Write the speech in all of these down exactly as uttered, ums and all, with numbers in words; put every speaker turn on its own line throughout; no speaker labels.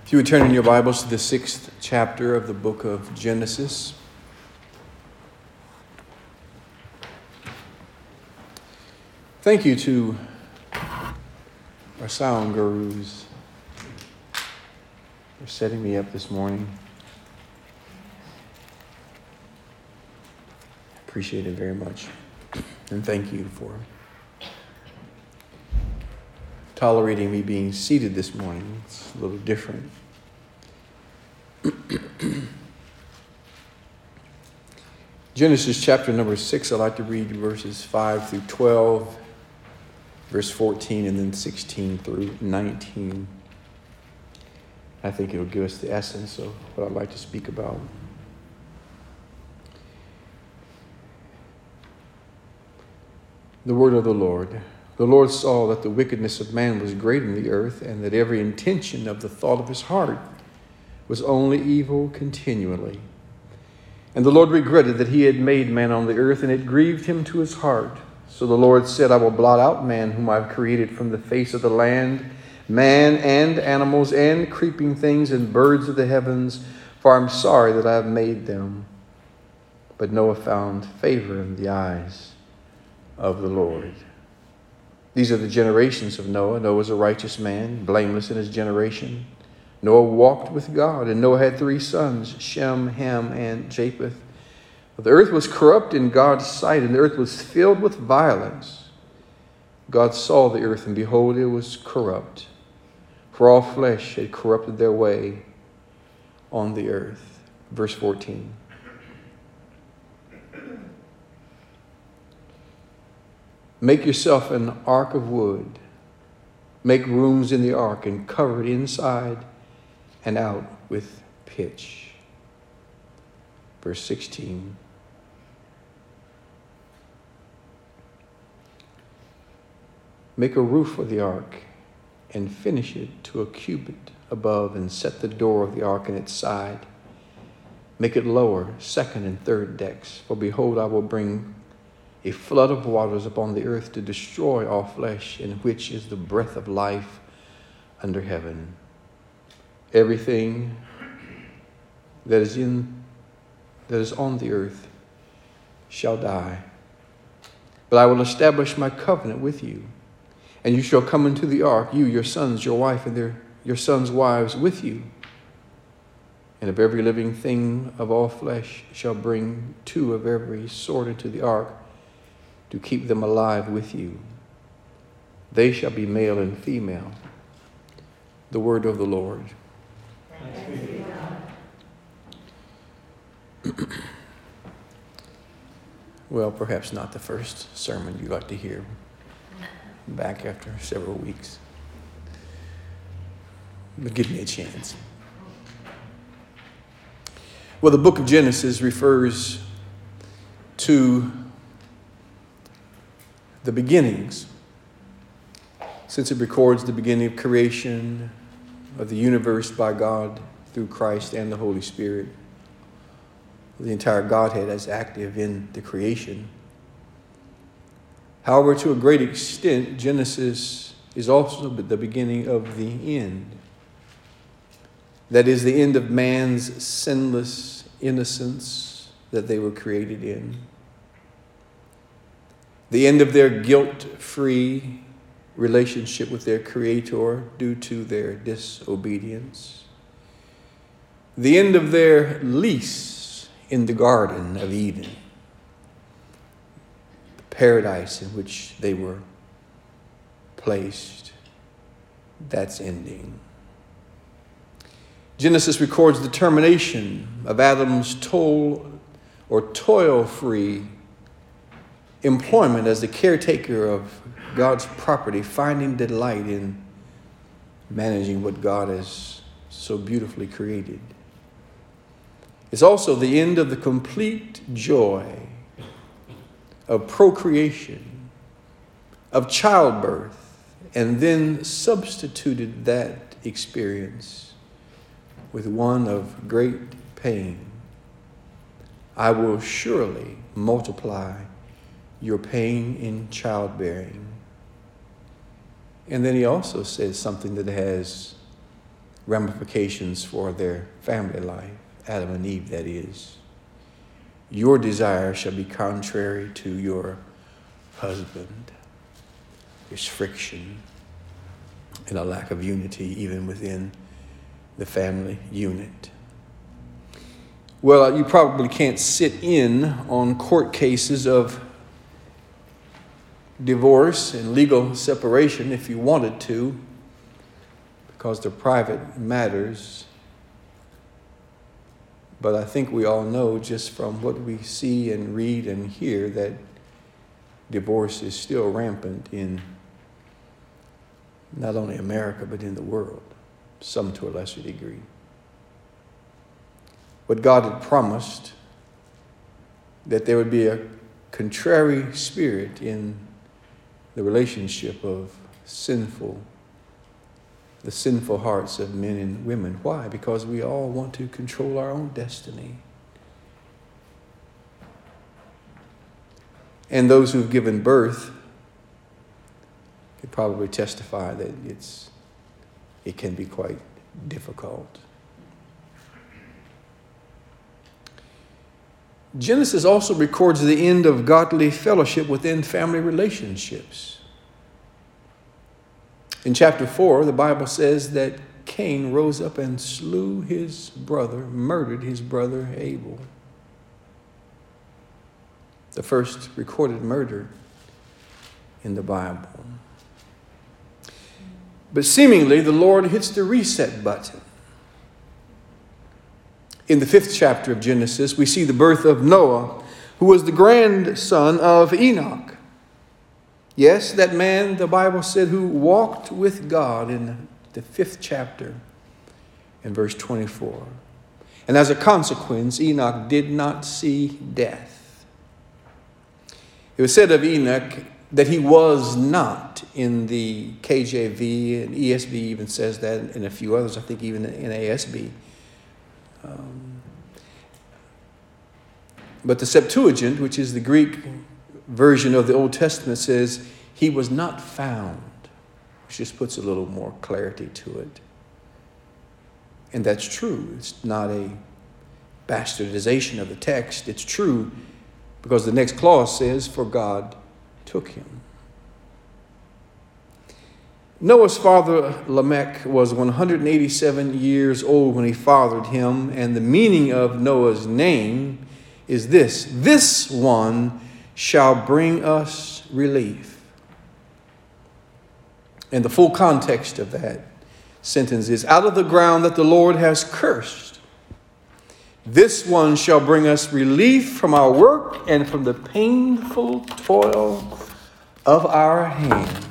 If you would turn in your Bibles to the sixth chapter of the book of Genesis. Thank you to our sound gurus for setting me up this morning. Appreciate it very much. And thank you for tolerating me being seated this morning. It's a little different. Genesis chapter number six, I'd like to read verses five through twelve, verse fourteen, and then sixteen through nineteen. I think it'll give us the essence of what I'd like to speak about. The word of the Lord. The Lord saw that the wickedness of man was great in the earth, and that every intention of the thought of his heart was only evil continually. And the Lord regretted that he had made man on the earth, and it grieved him to his heart. So the Lord said, I will blot out man whom I've created from the face of the land, man and animals and creeping things and birds of the heavens, for I'm sorry that I have made them. But Noah found favor in the eyes of the Lord. These are the generations of Noah. Noah was a righteous man, blameless in his generation. Noah walked with God, and Noah had three sons, Shem, Ham, and Japheth. But the earth was corrupt in God's sight, and the earth was filled with violence. God saw the earth, and behold, it was corrupt, for all flesh had corrupted their way on the earth. Verse fourteen. Make yourself an ark of wood. Make rooms in the ark and cover it inside and out with pitch. Verse sixteen. Make a roof for the ark and finish it to a cubit above, and set the door of the ark in its side. Make it lower, second and third decks. For behold, I will bring a flood of waters upon the earth to destroy all flesh, in which is the breath of life under heaven. Everything that is in that is on the earth shall die. But I will establish my covenant with you, and you shall come into the ark, you, your sons, your wife, and their your sons' wives with you. And of every living thing of all flesh shall bring two of every sort into the ark, to keep them alive with you. They shall be male and female. The word of the Lord.
Thanks be to God.
Well, perhaps not the first sermon you like to hear back after several weeks. But give me a chance. Well, the book of Genesis refers to the beginnings, since it records the beginning of creation of the universe by God through Christ and the Holy Spirit. The entire Godhead is active in the creation. However, to a great extent, Genesis is also the beginning of the end. That is, the end of man's sinless innocence that they were created in. The end of their guilt-free relationship with their Creator due to their disobedience. The end of their lease in the Garden of Eden, the paradise in which they were placed. That's ending. Genesis records the termination of Adam's toil or toil-free employment as the caretaker of God's property, finding delight in managing what God has so beautifully created. It's also the end of the complete joy of procreation, of childbirth, and then substituted that experience with one of great pain. I will surely multiply your pain in childbearing. And then he also says something that has ramifications for their family life, Adam and Eve, that is. Your desire shall be contrary to your husband. There's friction and a lack of unity even within the family unit. Well, you probably can't sit in on court cases of divorce and legal separation if you wanted to, because they're private matters. But I think we all know just from what we see and read and hear that divorce is still rampant in not only America, but in the world, some to a lesser degree. But God had promised that there would be a contrary spirit in the relationship of sinful, the sinful hearts of men and women. Why? Because we all want to control our own destiny. And those who've given birth could probably testify that it's it can be quite difficult. Genesis also records the end of godly fellowship within family relationships. In chapter four, the Bible says that Cain rose up and slew his brother, murdered his brother Abel. The first recorded murder in the Bible. But seemingly, the Lord hits the reset button. In the fifth chapter of Genesis, we see the birth of Noah, who was the grandson of Enoch. Yes, that man, the Bible said, who walked with God in the fifth chapter in verse twenty-four. And as a consequence, Enoch did not see death. It was said of Enoch that he was not, in the K J V, and E S V even says that, and a few others, I think even in N A S B. Um, but the Septuagint, which is the Greek version of the Old Testament, says he was not found, which just puts a little more clarity to it. And that's true. It's not a bastardization of the text. It's true because the next clause says, for God took him. Noah's father Lamech was one hundred eighty-seven years old when he fathered him, and the meaning of Noah's name is this: this one shall bring us relief. And the full context of that sentence is, out of the ground that the Lord has cursed, this one shall bring us relief from our work and from the painful toil of our hands.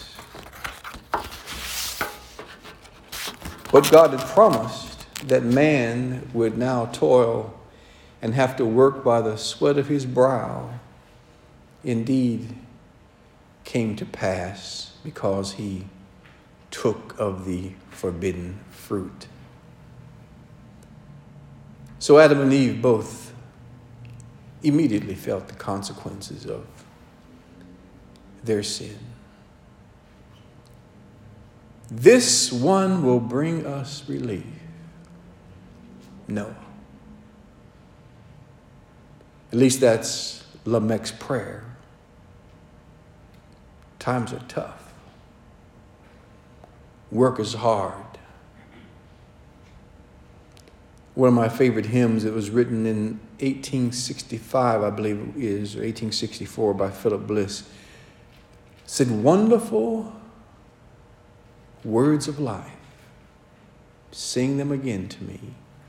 But God had promised that man would now toil and have to work by the sweat of his brow, indeed came to pass because he took of the forbidden fruit. So Adam and Eve both immediately felt the consequences of their sin. This one will bring us relief. No. At least that's Lamech's prayer. Times are tough. Work is hard. One of my favorite hymns, it was written in eighteen sixty-five, I believe it is, or eighteen sixty-four by Philip Bliss, said, wonderful words of life, sing them again to me.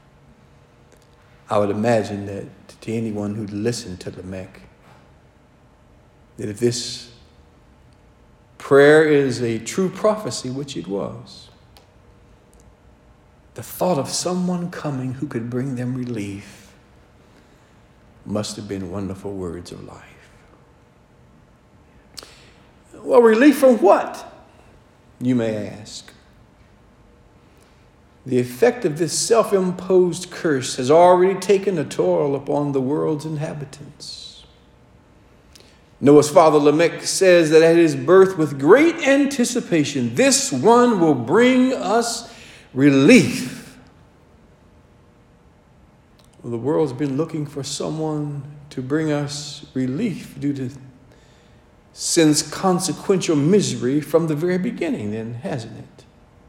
I would imagine that to anyone who'd listened to Lamech, that if this prayer is a true prophecy, which it was, the thought of someone coming who could bring them relief must have been wonderful words of life. Well, relief from what, you may ask? The effect of this self-imposed curse has already taken a toll upon the world's inhabitants. Noah's father Lamech says that at his birth, with great anticipation, this one will bring us relief. Well, the world's been looking for someone to bring us relief due to sin's consequential misery from the very beginning, then, hasn't it?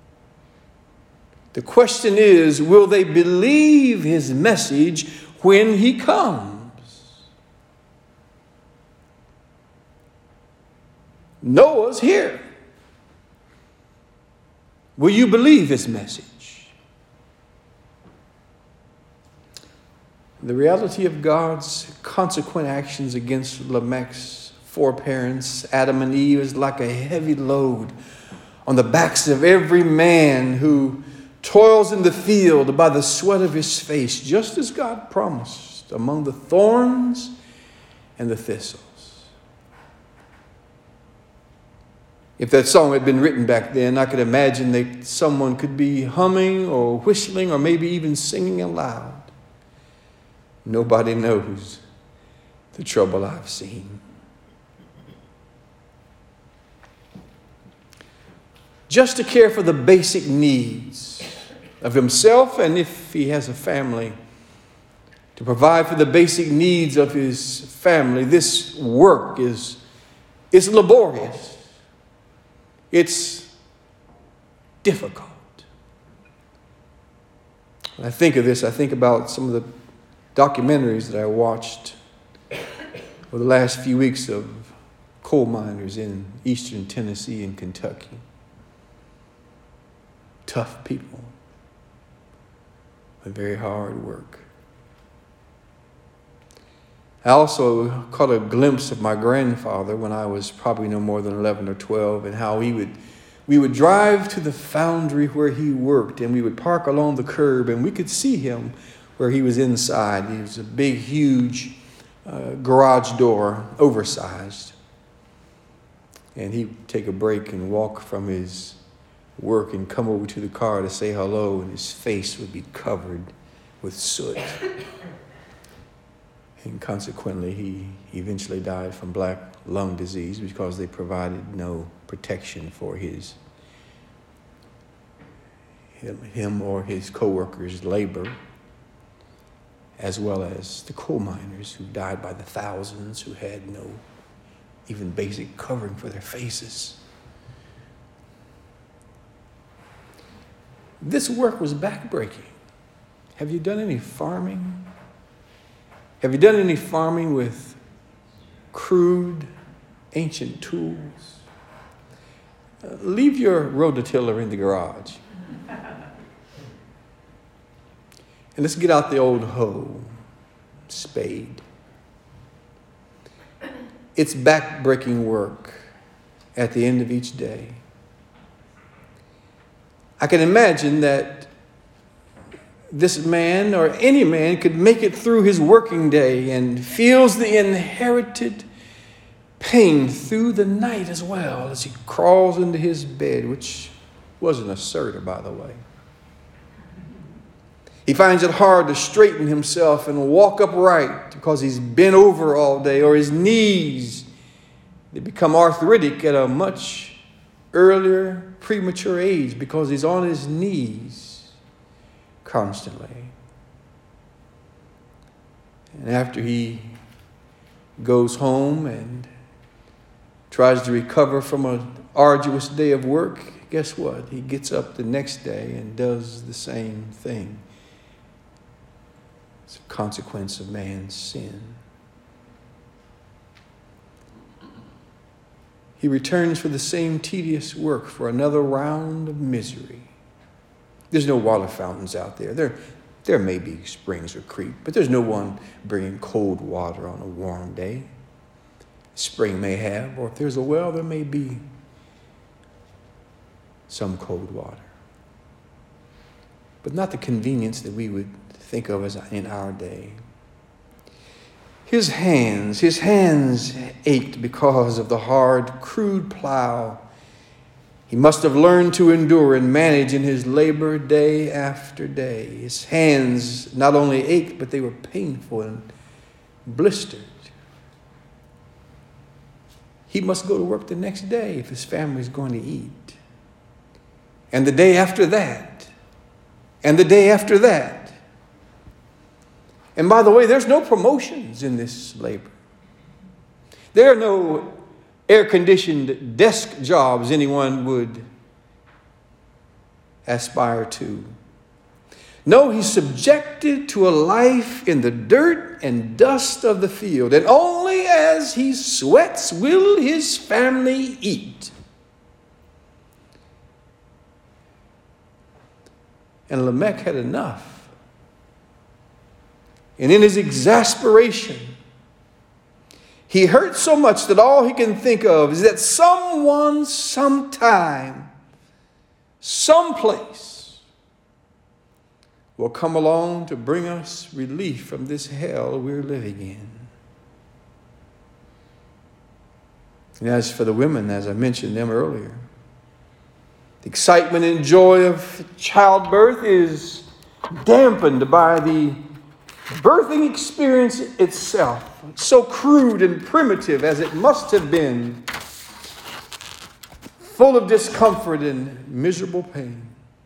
The question is, will they believe his message when he comes? Noah's here. Will you believe his message? The reality of God's consequent actions against Lamech's four parents, Adam and Eve, is like a heavy load on the backs of every man who toils in the field by the sweat of his face, just as God promised, among the thorns and the thistles. If that song had been written back then, I could imagine that someone could be humming or whistling or maybe even singing aloud. Nobody knows the trouble I've seen. Just to care for the basic needs of himself, and if he has a family, to provide for the basic needs of his family. This work is, is laborious. It's difficult. When I think of this, I think about some of the documentaries that I watched over the last few weeks of coal miners in eastern Tennessee and Kentucky. Tough people, but very hard work. I also caught a glimpse of my grandfather when I was probably no more than eleven or twelve, and how he would, we would drive to the foundry where he worked, and we would park along the curb, and we could see him where he was inside. He was a big, huge uh, garage door, oversized. And he'd take a break and walk from his work and come over to the car to say hello, and his face would be covered with soot. And consequently, he eventually died from black lung disease because they provided no protection for his him, him or his co-workers' labor, as well as the coal miners who died by the thousands, who had no even basic covering for their faces. This work was backbreaking. Have you done any farming? Have you done any farming with crude, ancient tools? Uh, leave your rototiller in the garage. And let's get out the old hoe, spade. It's backbreaking work at the end of each day. I can imagine that this man or any man could make it through his working day and feels the inherited pain through the night as well as he crawls into his bed, which wasn't a Serta, by the way. He finds it hard to straighten himself and walk upright because he's bent over all day, or his knees, they become arthritic at a much earlier, premature age because he's on his knees constantly. And after he goes home and tries to recover from an arduous day of work, guess what? He gets up the next day and does the same thing. It's a consequence of man's sin. He returns for the same tedious work for another round of misery. There's no water fountains out there. There, there may be springs or creeks, but there's no one bringing cold water on a warm day. Spring may have, or if there's a well, there may be some cold water. But not the convenience that we would think of as in our day. His hands, his hands ached because of the hard, crude plow he must have learned to endure and manage in his labor day after day. His hands not only ached, but they were painful and blistered. He must go to work the next day if his family is going to eat. And the day after that. and the day after that. And by the way, there's no promotions in this labor. There are no air-conditioned desk jobs anyone would aspire to. No, he's subjected to a life in the dirt and dust of the field, and only as he sweats will his family eat. And Lamech had enough. And in his exasperation, he hurt so much that all he can think of is that someone, sometime, someplace will come along to bring us relief from this hell we're living in. And as for the women, as I mentioned them earlier, the excitement and joy of childbirth is dampened by the birthing experience itself, so crude and primitive as it must have been, full of discomfort and miserable pain.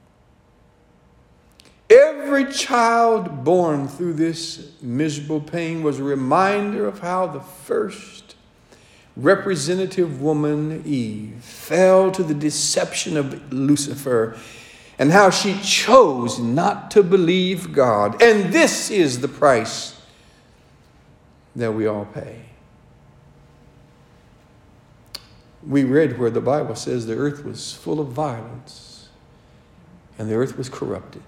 Every child born through this miserable pain was a reminder of how the first representative woman, Eve, fell to the deception of Lucifer, and how she chose not to believe God. And this is the price that we all pay. We read where the Bible says the earth was full of violence and the earth was corrupted.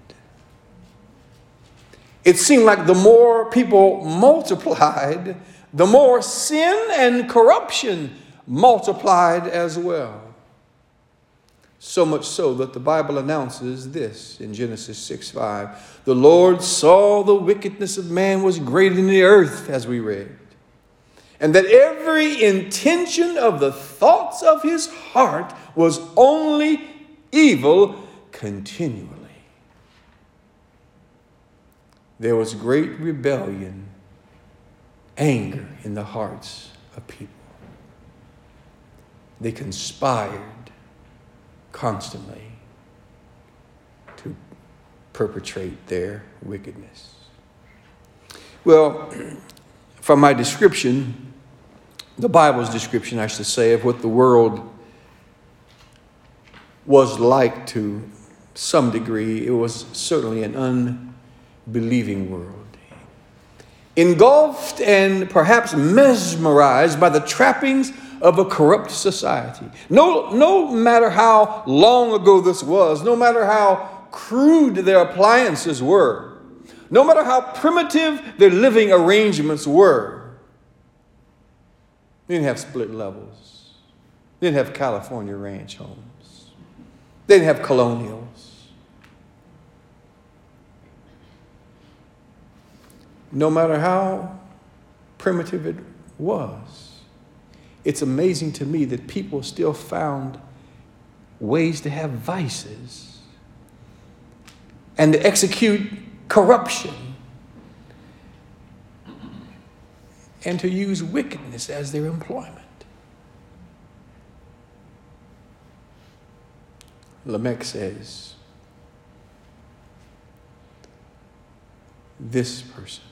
It seemed like the more people multiplied, the more sin and corruption multiplied as well. So much so that the Bible announces this in Genesis six five. The Lord saw the wickedness of man was great in the earth, as we read, and that every intention of the thoughts of his heart was only evil continually. There was great rebellion, anger in the hearts of people. They conspired constantly to perpetrate their wickedness. Well, from my description, the Bible's description, I should say, of what the world was like to some degree, it was certainly an unbelieving world, engulfed and perhaps mesmerized by the trappings of a corrupt society. No, no matter how long ago this was, no matter how crude their appliances were, no matter how primitive their living arrangements were, they didn't have split levels. They didn't have California ranch homes. They didn't have colonials. No matter how primitive it was, it's amazing to me that people still found ways to have vices and to execute corruption and to use wickedness as their employment. Lamech says, this person,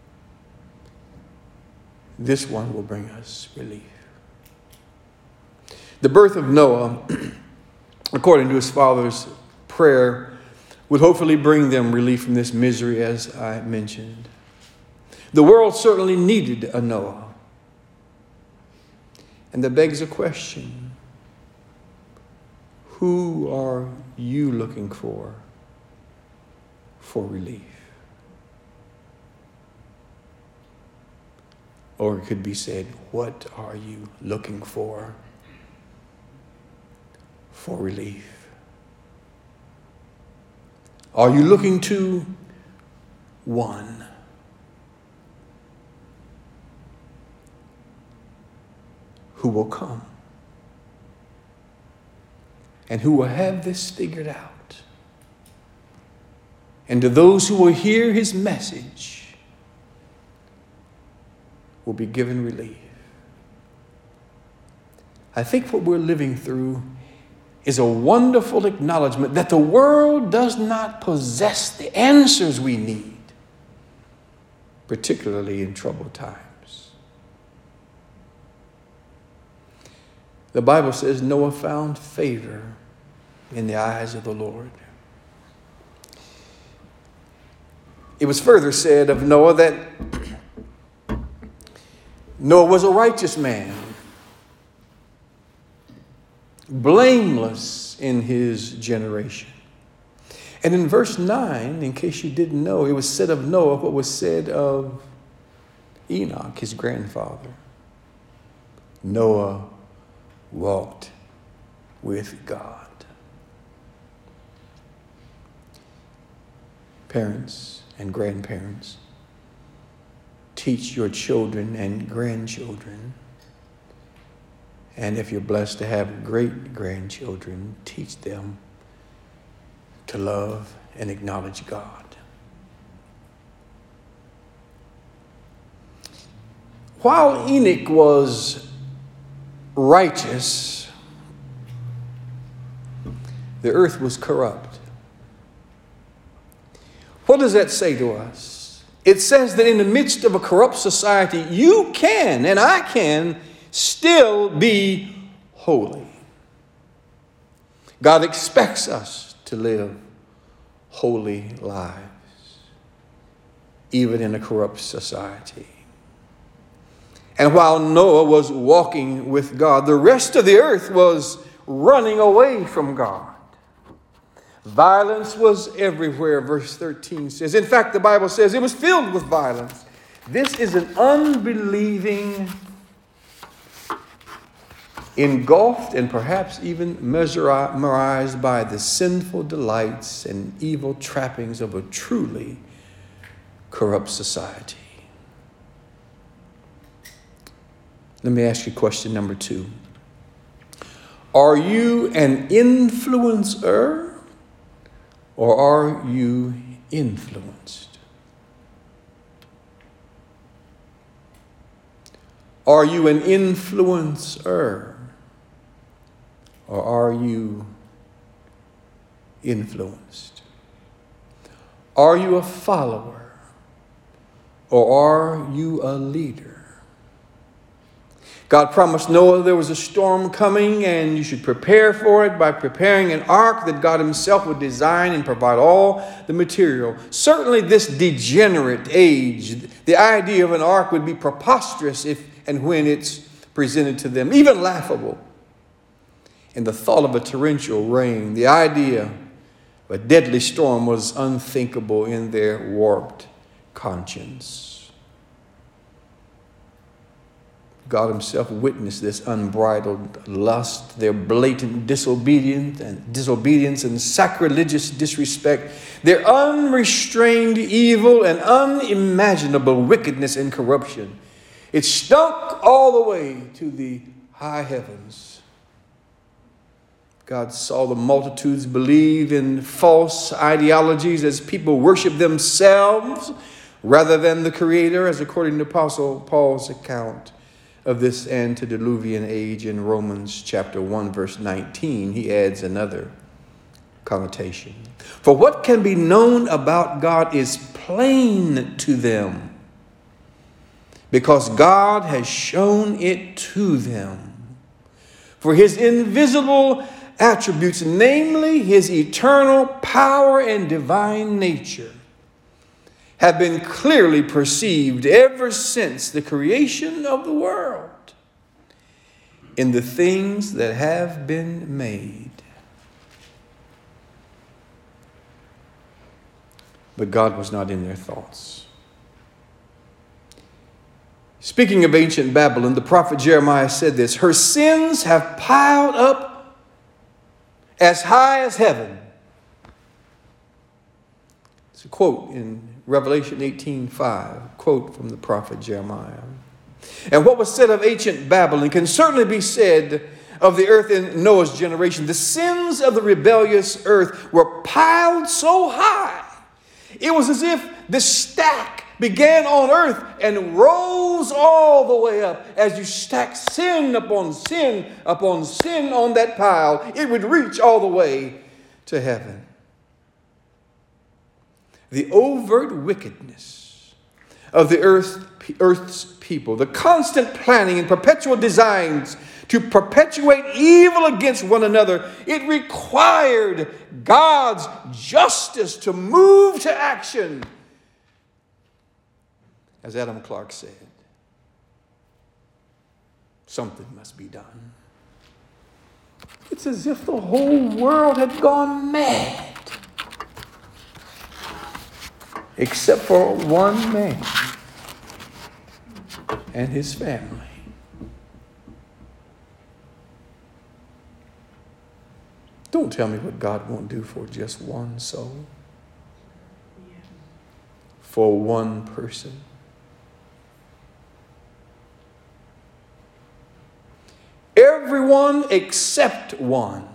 this one will bring us relief. The birth of Noah, according to his father's prayer, would hopefully bring them relief from this misery, as I mentioned. The world certainly needed a Noah. And that begs a question. Who are you looking for for relief? Or it could be said, what are you looking for for relief? Are you looking to one who will come and who will have this figured out? And to those who will hear his message will be given relief. I think what we're living through is a wonderful acknowledgement that the world does not possess the answers we need, particularly in troubled times. The Bible says Noah found favor in the eyes of the Lord. It was further said of Noah that Noah was a righteous man, blameless in his generation. And in verse nine, in case you didn't know, it was said of Noah what was said of Enoch, his grandfather. Noah walked with God. Parents and grandparents, teach your children and grandchildren. And if you're blessed to have great-grandchildren, teach them to love and acknowledge God. While Enoch was righteous, the earth was corrupt. What does that say to us? It says that in the midst of a corrupt society, you can and I can still be holy. God expects us to live holy lives, even in a corrupt society. And while Noah was walking with God, the rest of the earth was running away from God. Violence was everywhere, verse thirteen says. In fact, the Bible says it was filled with violence. This is an unbelieving, engulfed and perhaps even mesmerized by the sinful delights and evil trappings of a truly corrupt society. Let me ask you question number two. Are you an influencer or are you influenced? Are you an influencer or are you influenced? Are you a follower or are you a leader? God promised Noah there was a storm coming and you should prepare for it by preparing an ark that God himself would design and provide all the material. Certainly this degenerate age, the idea of an ark would be preposterous if and when it's presented to them, even laughable. And the thought of a torrential rain, the idea of a deadly storm was unthinkable in their warped conscience. God himself witnessed this unbridled lust, their blatant disobedience and disobedience and sacrilegious disrespect, their unrestrained evil and unimaginable wickedness and corruption. It stunk all the way to the high heavens. God saw the multitudes believe in false ideologies as people worship themselves rather than the Creator, as according to Apostle Paul's account of this antediluvian age in Romans chapter one, verse nineteen, he adds another connotation. For what can be known about God is plain to them, because God has shown it to them. For his invisible attributes, namely his eternal power and divine nature, have been clearly perceived ever since the creation of the world in the things that have been made. But God was not in their thoughts. Speaking of ancient Babylon, the prophet Jeremiah said this: her sins have piled up as high as heaven. It's a quote in Revelation eighteen five, quote from the prophet Jeremiah. And what was said of ancient Babylon can certainly be said of the earth in Noah's generation. The sins of the rebellious earth were piled so high, it was as if the stack began on earth and rose all the way up. As you stack sin upon sin upon sin on that pile, it would reach all the way to heaven. The overt wickedness of the earth, earth's people, the constant planning and perpetual designs to perpetuate evil against one another, it required God's justice to move to action. As Adam Clarke said, something must be done. It's as if the whole world had gone mad, except for one man and his family. Don't tell me what God won't do for just one soul, for one person. Everyone except one,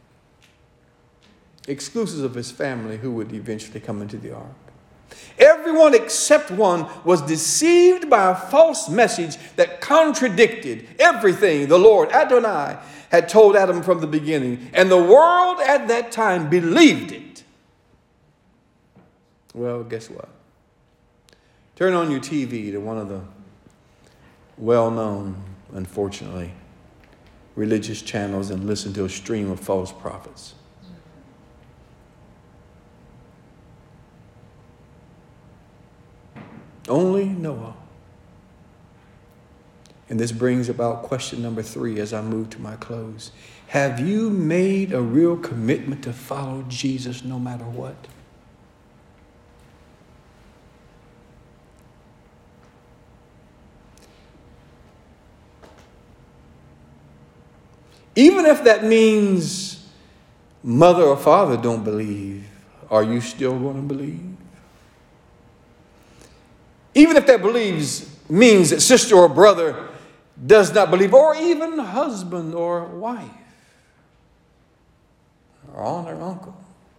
exclusive of his family, who would eventually come into the ark. Everyone except one was deceived by a false message that contradicted everything the Lord Adonai had told Adam from the beginning. And the world at that time believed it. Well, guess what? Turn on your T V to one of the well-known, unfortunately, religious channels and listen to a stream of false prophets. Only Noah. And this brings about question number three as I move to my close. Have you made a real commitment to follow Jesus no matter what? Even if that means mother or father don't believe, are you still going to believe? Even if that believes means that sister or brother does not believe, or even husband or wife, or aunt or uncle.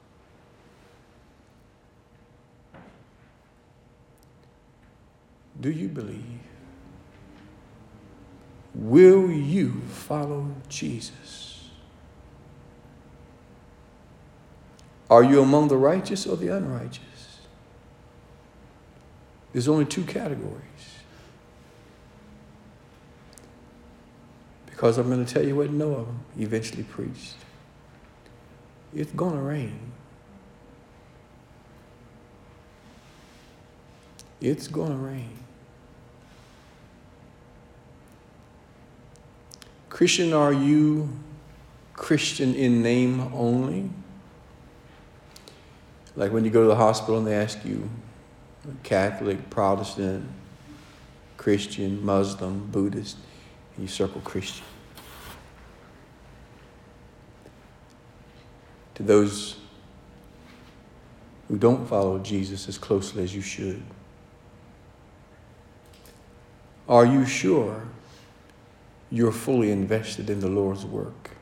Do you believe? Will you follow Jesus? Are you among the righteous or the unrighteous? There's only two categories. Because I'm going to tell you what Noah eventually preached. It's going to rain. It's going to rain. Christian, are you Christian in name only? Like when you go to the hospital and they ask you, Catholic, Protestant, Christian, Muslim, Buddhist, and you circle Christian. To those who don't follow Jesus as closely as you should, are you sure you're fully invested in the Lord's work?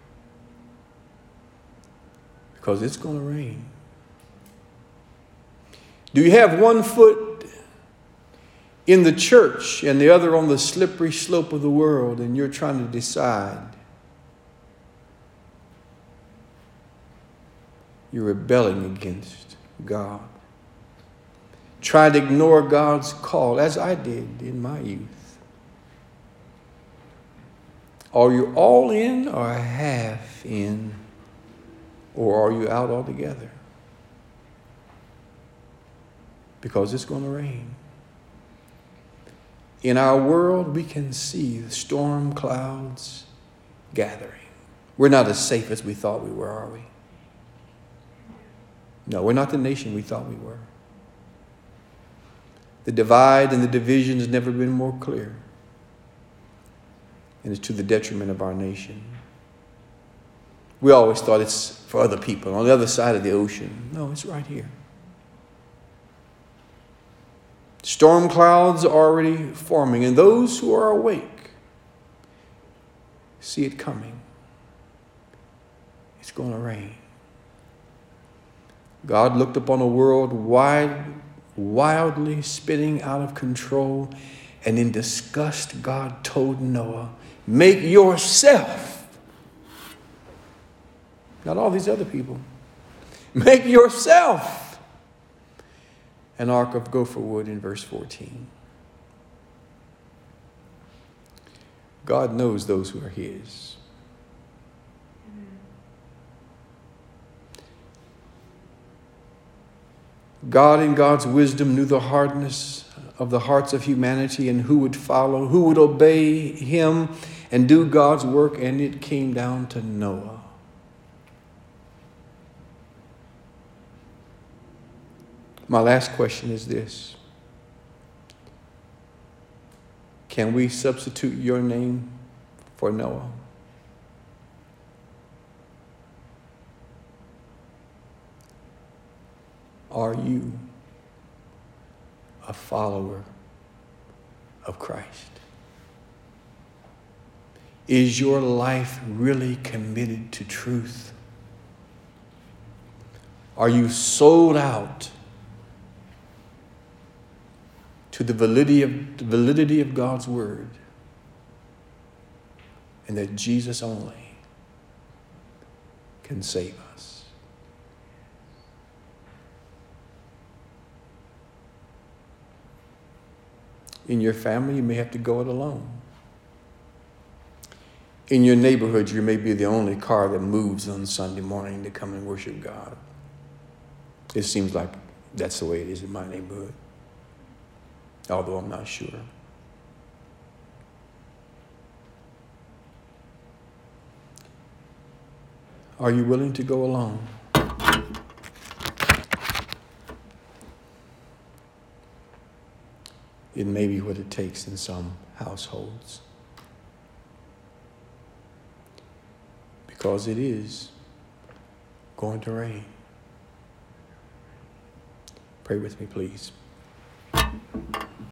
Because it's going to rain. Do you have one foot in the church and the other on the slippery slope of the world, and you're trying to decide? You're rebelling against God. Try to ignore God's call, as I did in my youth. Are you all in or half in, or are you out altogether? Because it's going to rain. In our world, we can see the storm clouds gathering. We're not as safe as we thought we were, are we? No, we're not the nation we thought we were. The divide and the division has never been more clear. And it's to the detriment of our nation. We always thought it's for other people on the other side of the ocean. No, it's right here. Storm clouds are already forming, and those who are awake see it coming. It's going to rain. God looked upon a world wide, wildly spinning out of control. And in disgust, God told Noah, make yourself, not all these other people, make yourself an ark of gopher wood in verse fourteen. God knows those who are his. God in God's wisdom knew the hardness of the hearts of humanity and who would follow, who would obey him and do God's work, and it came down to Noah. My last question is this. Can we substitute your name for Noah? Are you a follower of Christ? Is your life really committed to truth? Are you sold out to the validity of, the validity of God's word, and that Jesus only can save us? In your family, you may have to go it alone. In your neighborhood, you may be the only car that moves on Sunday morning to come and worship God. It seems like that's the way it is in my neighborhood, although I'm not sure. Are you willing to go alone? It may be what it takes in some households, because it is going to rain. Pray with me, please.